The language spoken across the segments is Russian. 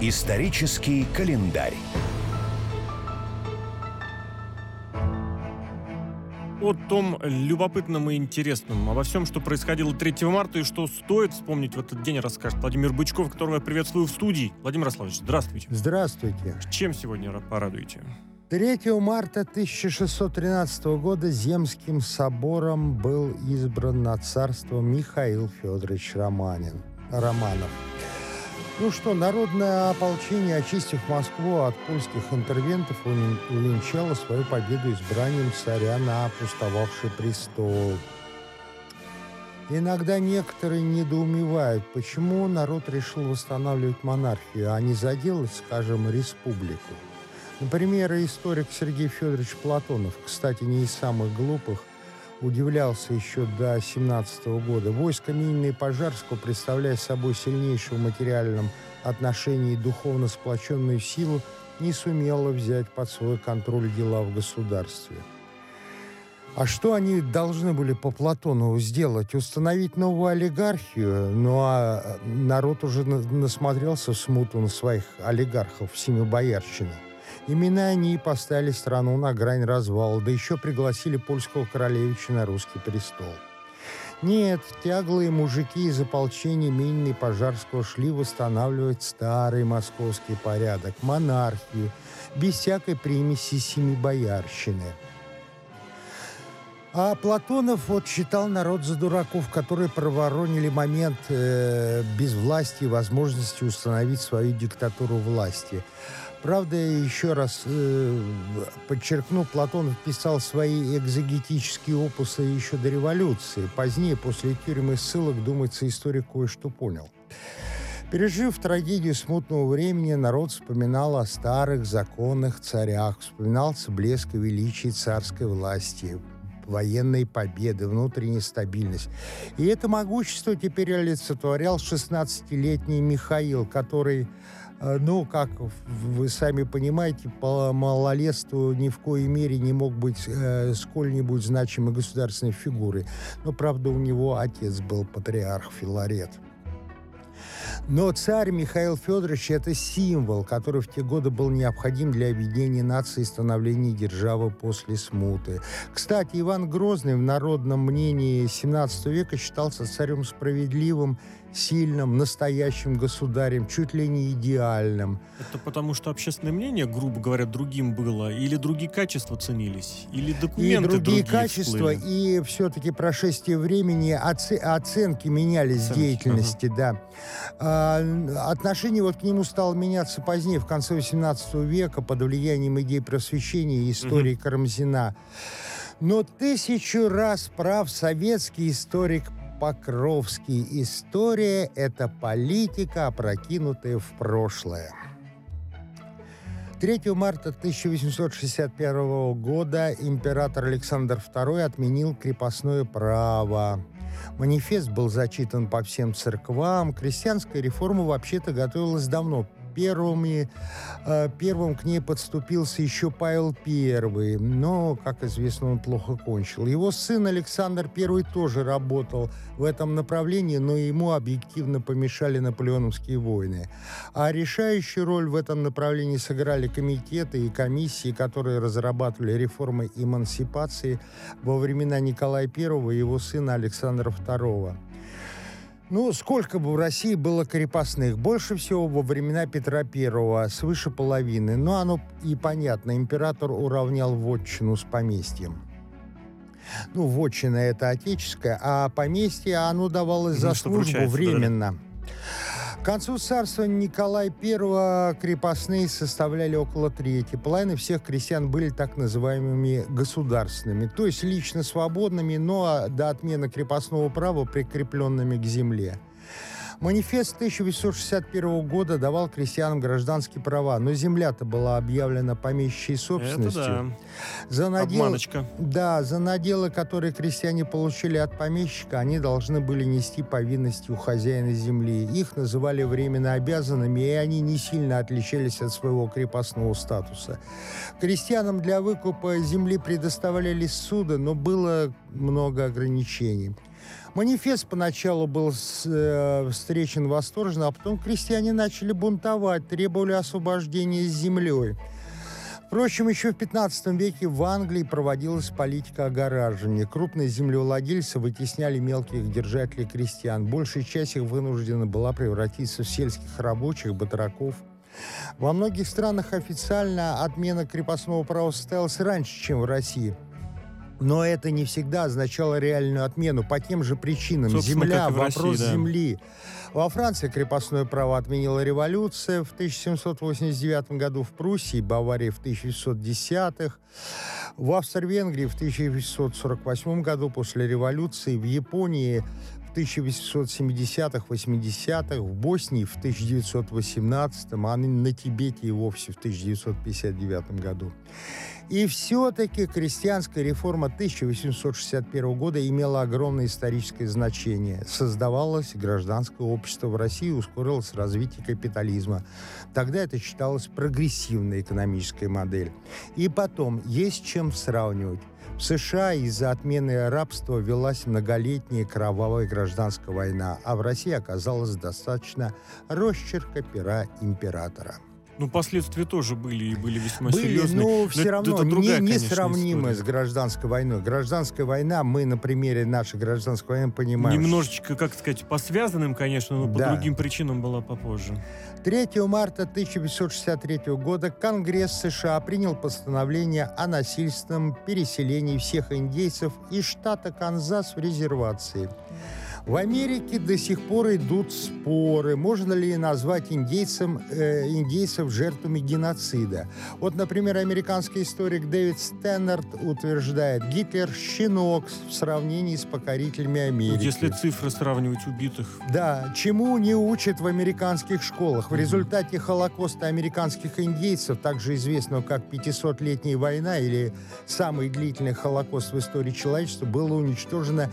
Исторический календарь. О том любопытном и интересном, обо всем, что происходило 3 марта и что стоит вспомнить в этот день, расскажет Владимир Бычков, которого я приветствую в студии. Владимир Ярославович, здравствуйте. Здравствуйте. Чем сегодня порадуете? 3 марта 1613 года Земским собором был избран на царство Михаил Федорович Романов. Народное ополчение, очистив Москву от польских интервентов, увенчало свою победу избранием царя на опустовавший престол. Иногда некоторые недоумевают, почему народ решил восстанавливать монархию, а не заделать, скажем, республику. Например, историк Сергей Федорович Платонов, кстати, не из самых глупых, удивлялся еще до 17 года. Войско Минина и Пожарского, представляя собой сильнейшую в материальном отношении духовно сплоченную силу, не сумело взять под свой контроль дела в государстве. А что они должны были по Платонову сделать? Установить новую олигархию? А народ уже насмотрелся в смуту на своих олигархов, семибоярщины. Именно они поставили страну на грань развала, да еще пригласили польского королевича на русский престол. Нет, тяглые мужики из ополчения Минина и Пожарского шли восстанавливать старый московский порядок, монархию, без всякой примеси семибоярщины. А Платонов считал народ за дураков, которые проворонили момент безвластия и возможности установить свою диктатуру власти. Правда, еще раз подчеркну, Платонов писал свои экзегетические опусы еще до революции. Позднее, после тюрем и ссылок, думается, историк кое-что понял. Пережив трагедию смутного времени, народ вспоминал о старых законных царях, вспоминался блеск и величие царской власти, военной победы, внутренняя стабильность. И это могущество теперь олицетворял 16-летний Михаил, который, как вы сами понимаете, по малолетству ни в коей мере не мог быть сколь-нибудь значимой государственной фигурой. Но, правда, у него отец был патриарх Филарет. Но царь Михаил Федорович – это символ, который в те годы был необходим для объединения нации и становления державы после смуты. Кстати, Иван Грозный в народном мнении XVII века считался царем справедливым, сильным, настоящим государем, чуть ли не идеальным. Это потому, что общественное мнение, грубо говоря, другим было? Или другие качества ценились? Или документы другие качества, всплыли? И все-таки прошествие времени, оценки менялись деятельности, да. Отношение к нему стало меняться позднее, в конце XVIII века, под влиянием идей просвещения и истории Карамзина. Но 1000 раз прав советский историк Покровский. История – это политика, опрокинутая в прошлое. 3 марта 1861 года император Александр II отменил крепостное право. Манифест был зачитан по всем церквам. Крестьянская реформа вообще-то готовилась давно. Первым к ней подступился еще Павел I, но, как известно, он плохо кончил. Его сын Александр I тоже работал в этом направлении, но ему объективно помешали наполеоновские войны. А решающую роль в этом направлении сыграли комитеты и комиссии, которые разрабатывали реформы эмансипации во времена Николая I и его сына Александра II. Сколько бы в России было крепостных? Больше всего во времена Петра I, свыше половины. Но оно и понятно, император уравнял вотчину с поместьем. Вотчина – это отеческое, а поместье, оно давалось за службу временно. К концу царства Николая I крепостные составляли около трети. Половина всех крестьян были так называемыми государственными, то есть лично свободными, но до отмены крепостного права прикрепленными к земле. Манифест 1861 года давал крестьянам гражданские права, но земля-то была объявлена помещичьей собственностью. Это да. Обманочка. Да, за наделы, которые крестьяне получили от помещика, они должны были нести повинности у хозяина земли. Их называли временно обязанными, и они не сильно отличались от своего крепостного статуса. Крестьянам для выкупа земли предоставлялись суды, но было много ограничений. Манифест поначалу был встречен восторженно, а потом крестьяне начали бунтовать, требовали освобождения землей. Впрочем, еще в 15 веке в Англии проводилась политика огораживания. Крупные землевладельцы вытесняли мелких держателей крестьян. Большая часть их вынуждена была превратиться в сельских рабочих, батраков. Во многих странах официально отмена крепостного права состоялась раньше, чем в России. Но это не всегда означало реальную отмену по тем же причинам. Собственно, Земля, как и в вопрос России, да. земли. Во Франции крепостное право отменила революция в 1789 году, в Пруссии и Баварии в 1810-х, в Австро-Венгрии в 1848 году после революции, в Японии в 1870-х, 80-х, в Боснии в 1918-м, а на Тибете и вовсе в 1959 году. И все-таки крестьянская реформа 1861 года имела огромное историческое значение. Создавалось гражданское общество в России, ускорилось развитие капитализма. Тогда это считалось прогрессивной экономической модель. И потом, есть чем сравнивать. В США из-за отмены рабства велась многолетняя кровавая гражданская война, а в России оказалось достаточно росчерка пера императора. Ну, последствия тоже были, и были весьма серьезные. Но все равно это другая, несравнимая конечно, с гражданской войной. Гражданская война, мы на примере нашей гражданской войны понимаем. Немножечко, как сказать, по связанным, конечно, но по другим причинам была попозже. 3 марта 1863 года Конгресс США принял постановление о насильственном переселении всех индейцев из штата Канзас в резервации. В Америке до сих пор идут споры, можно ли назвать индейцев жертвами геноцида. Вот, например, американский историк Дэвид Стэннард утверждает, Гитлер – щенок в сравнении с покорителями Америки. Если цифры сравнивать убитых. Да, чему не учат в американских школах. В результате Холокоста американских индейцев, также известного как 500-летняя война или самый длительный Холокост в истории человечества, было уничтожено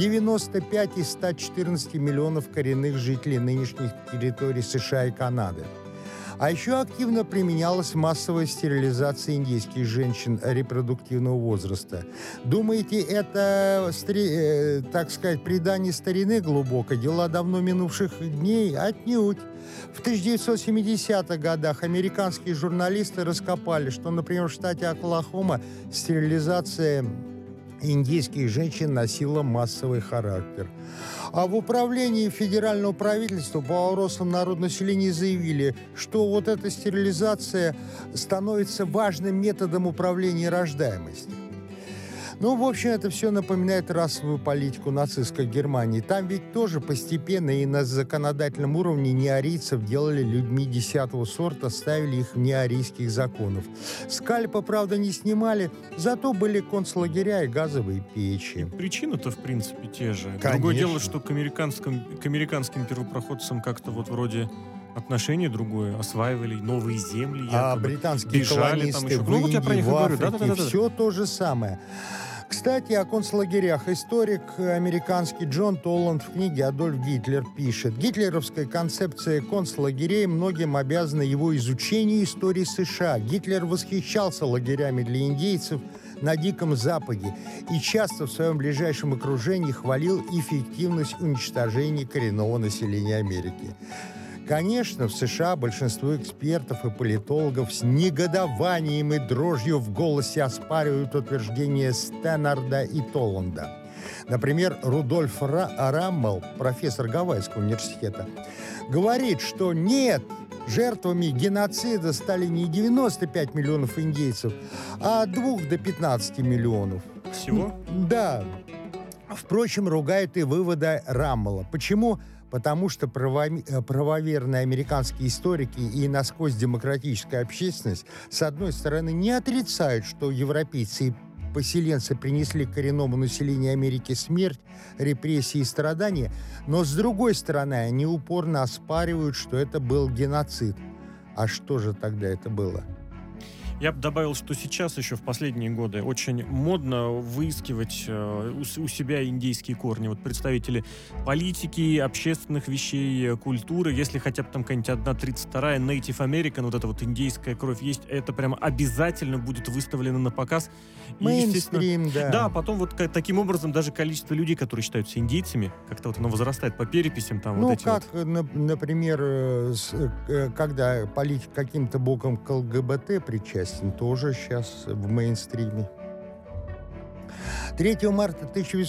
95 из 114 миллионов коренных жителей нынешних территорий США и Канады. А еще активно применялась массовая стерилизация индейских женщин репродуктивного возраста. Думаете, это, так сказать, предание старины глубоко, дела давно минувших дней? Отнюдь. В 1970-х годах американские журналисты раскопали, что, например, в штате Оклахома стерилизация индейских женщин носила массовый характер. А в управлении федерального правительства по вопросам народонаселения заявили, что вот эта стерилизация становится важным методом управления рождаемостью. Ну, в общем, это все напоминает расовую политику нацистской Германии. Там ведь тоже постепенно и на законодательном уровне неарийцев делали людьми 10-го сорта, ставили их вне арийских законов. Скальпа, правда, не снимали, зато были концлагеря и газовые печи. Причины-то, в принципе, те же. Конечно. Другое дело, что к американским первопроходцам как-то вот вроде отношение другое, осваивали новые земли, якобы, а британские бежали колонисты там еще. в Ну, вот я Индии, про них и в говорю. Африке, Да. все то же самое. Кстати, о концлагерях. Историк американский Джон Толланд в книге «Адольф Гитлер» пишет: гитлеровская концепция концлагерей многим обязана его изучению истории США. Гитлер восхищался лагерями для индейцев на Диком Западе и часто в своем ближайшем окружении хвалил эффективность уничтожения коренного населения Америки. Конечно, в США большинство экспертов и политологов с негодованием и дрожью в голосе оспаривают утверждения Стэннарда и Толланда. Например, Рудольф Раммел, профессор Гавайского университета, говорит, что нет, жертвами геноцида стали не 95 миллионов индейцев, а от 2 до 15 миллионов. Всего? Да. Впрочем, ругают и выводы Раммела. Почему? Потому что правоверные американские историки и насквозь демократическая общественность, с одной стороны, не отрицают, что европейцы и поселенцы принесли коренному населению Америки смерть, репрессии и страдания, но, с другой стороны, они упорно оспаривают, что это был геноцид. А что же тогда это было? Я бы добавил, что сейчас еще в последние годы очень модно выискивать у себя индейские корни. Вот представители политики, общественных вещей, культуры, если хотя бы там какая-нибудь 1/32 Native American, вот эта вот индейская кровь есть, это прямо обязательно будет выставлено на показ. Мейнстрим, да. Да, потом вот таким образом даже количество людей, которые считаются индейцами, как-то вот оно возрастает по переписям. Там, ну, вот эти как, вот. например, когда политик каким-то боком к ЛГБТ причастен, тоже сейчас в мейнстриме. 3 марта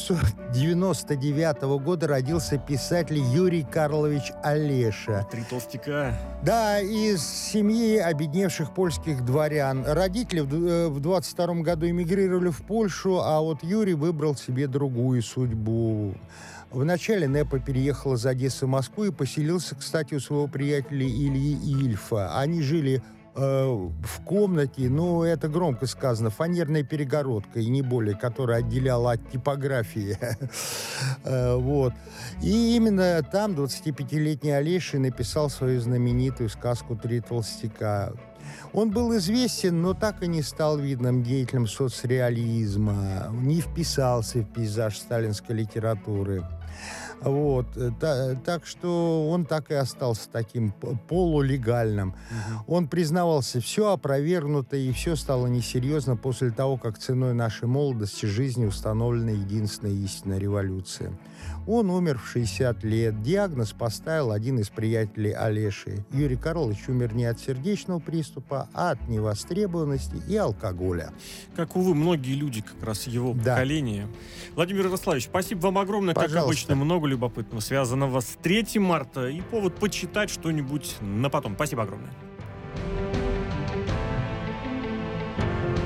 1999 года родился писатель Юрий Карлович Олеша. Три толстяка. Да, из семьи обедневших польских дворян. Родители в 22 году эмигрировали в Польшу, а вот Юрий выбрал себе другую судьбу. Вначале Непа переехал из Одессы в Москву и поселился, кстати, у своего приятеля Ильи Ильфа. Они жили в комнате, ну, это громко сказано, фанерной перегородкой, и не более, которая отделяла от типографии. Вот. И именно там 25-летний Олеша написал свою знаменитую сказку «Три толстяка». Он был известен, но так и не стал видным деятелем соцреализма, не вписался в пейзаж сталинской литературы. Вот. Так что он так и остался таким полулегальным. Он признавался, все опровергнуто и все стало несерьезно после того, как ценой нашей молодости жизни установлена единственная истинная революция. Он умер в 60 лет. Диагноз поставил один из приятелей Олеши. Юрий Карлович умер не от сердечного приступа, а от невостребованности и алкоголя. Как, увы, многие люди как раз его поколения. Владимир Ярославович, спасибо вам огромное. Пожалуйста. Как обычно, много любопытного связанного с 3 марта и повод почитать что-нибудь на потом. Спасибо огромное.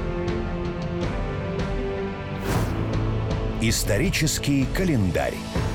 Исторический календарь.